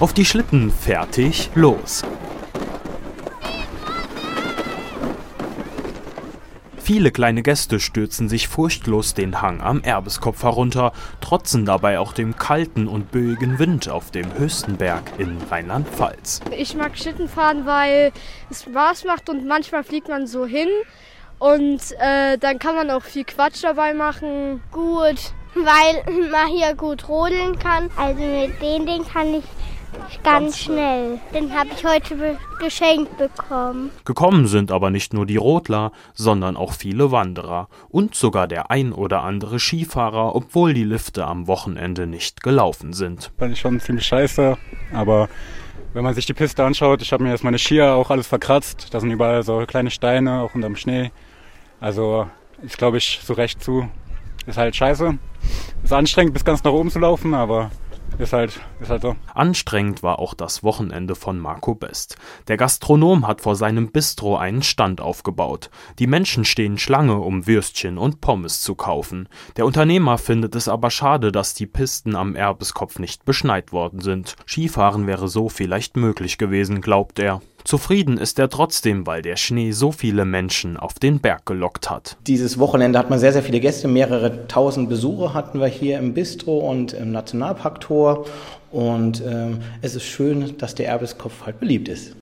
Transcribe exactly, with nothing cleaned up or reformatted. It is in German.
Auf die Schlitten, fertig, los! Viele kleine Gäste stürzen sich furchtlos den Hang am Erbeskopf herunter, trotzen dabei auch dem kalten und böigen Wind auf dem höchsten Berg in Rheinland-Pfalz. Ich mag Schlittenfahren, weil es Spaß macht und manchmal fliegt man so hin und äh, dann kann man auch viel Quatsch dabei machen. Gut, weil man hier gut rodeln kann. Also mit dem Ding kann ich ganz schnell. Den habe ich heute be- geschenkt bekommen. Gekommen sind aber nicht nur die Rodler, sondern auch viele Wanderer und sogar der ein oder andere Skifahrer, obwohl die Lifte am Wochenende nicht gelaufen sind. Fand ich schon ziemlich scheiße, aber wenn man sich die Piste anschaut, ich habe mir jetzt meine Skier auch alles verkratzt. Da sind überall so kleine Steine, auch unterm Schnee. Also ist, glaube ich, so recht zu. Ist halt scheiße. Ist anstrengend, bis ganz nach oben zu laufen, aber Ist halt, ist halt so. Anstrengend war auch das Wochenende von Marco Best. Der Gastronom hat vor seinem Bistro einen Stand aufgebaut. Die Menschen stehen Schlange, um Würstchen und Pommes zu kaufen. Der Unternehmer findet es aber schade, dass die Pisten am Erbeskopf nicht beschneit worden sind. Skifahren wäre so vielleicht möglich gewesen, glaubt er. Zufrieden ist er trotzdem, weil der Schnee so viele Menschen auf den Berg gelockt hat. Dieses Wochenende hat man sehr, sehr viele Gäste, mehrere tausend Besucher hatten wir hier im Bistro und im Nationalparktor. Und ähm, es ist schön, dass der Erbeskopf halt beliebt ist.